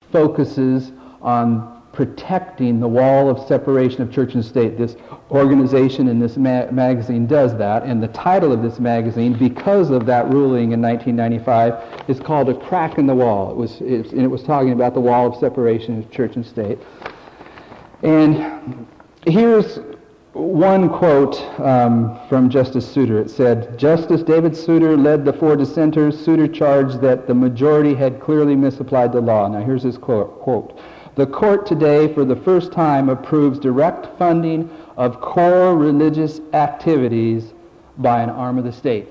focuses on protecting the wall of separation of church and state. This organization in this magazine does that, and the title of this magazine, because of that ruling in 1995, is called A Crack in the Wall. It was talking about the wall of separation of church and state. And here's one quote from Justice Souter. It said, Justice David Souter led the 4 dissenters. Souter charged that the majority had clearly misapplied the law. Now here's his quote. The court today, for the first time, approves direct funding of core religious activities by an arm of the state.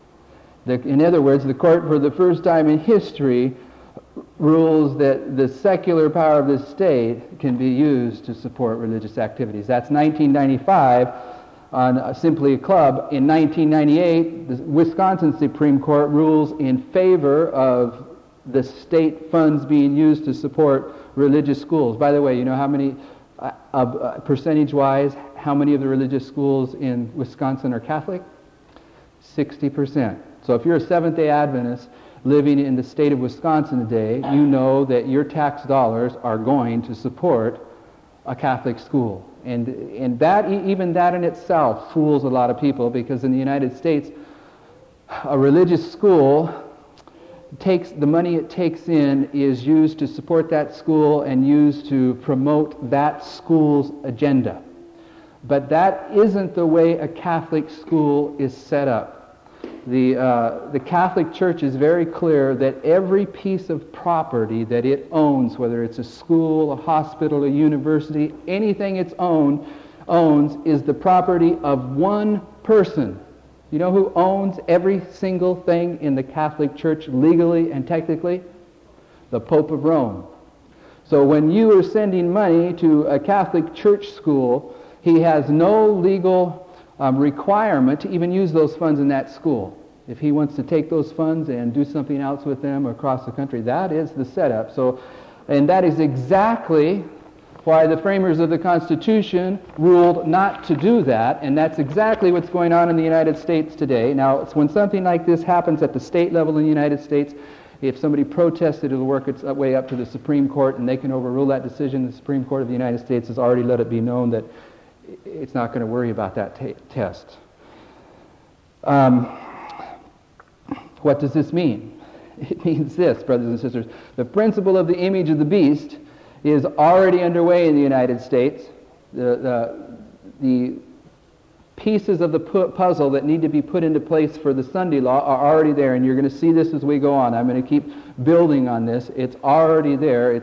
In other words, the court, for the first time in history, rules that the secular power of the state can be used to support religious activities. That's 1995 on Simply a Club. In 1998, the Wisconsin Supreme Court rules in favor of the state funds being used to support religious schools. By the way, you know how many, percentage-wise, how many of the religious schools in Wisconsin are Catholic? 60%. So if you're a Seventh-day Adventist living in the state of Wisconsin today, you know that your tax dollars are going to support a Catholic school. And that, even that in itself fools a lot of people, because in the United States, a religious school takes the money it takes in is used to support that school and used to promote that school's agenda. But that isn't the way a Catholic school is set up. The Catholic Church is very clear that every piece of property that it owns, whether it's a school, a hospital, a university, anything it owns is the property of one person. You know who owns every single thing in the Catholic Church legally and technically? The Pope of Rome. So when you are sending money to a Catholic church school, he has no legal requirement to even use those funds in that school. If he wants to take those funds and do something else with them across the country, that is the setup. So, and that is exactly why the framers of the Constitution ruled not to do that, and that's exactly what's going on in the United States today. Now, it's when something like this happens at the state level in the United States, if somebody protested, it'll work its way up to the Supreme Court, and they can overrule that decision. The Supreme Court of the United States has already let it be known that it's not going to worry about that test. What does this mean? It means this, brothers and sisters. The principle of the image of the beast is already underway in the United States. The pieces of the puzzle that need to be put into place for the Sunday law are already there, and you're going to see this as we go on. I'm going to keep building on this. It's already there.